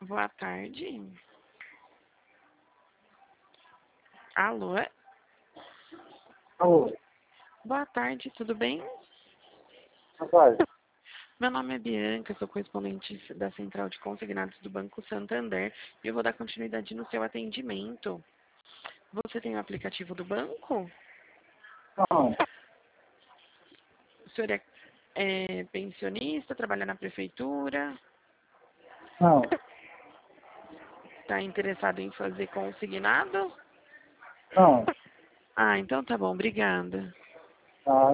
Boa tarde. Alô? Alô, Boa tarde, tudo bem? rapaz, Meu nome é Bianca, sou correspondente da Central de Consignados do Banco Santander e eu vou dar continuidade no seu atendimento. Você tem o aplicativo do banco? não, O senhor é pensionista, trabalha na prefeitura? não, Está interessado em fazer consignado? não, Ah, então tá bom, obrigada. tá.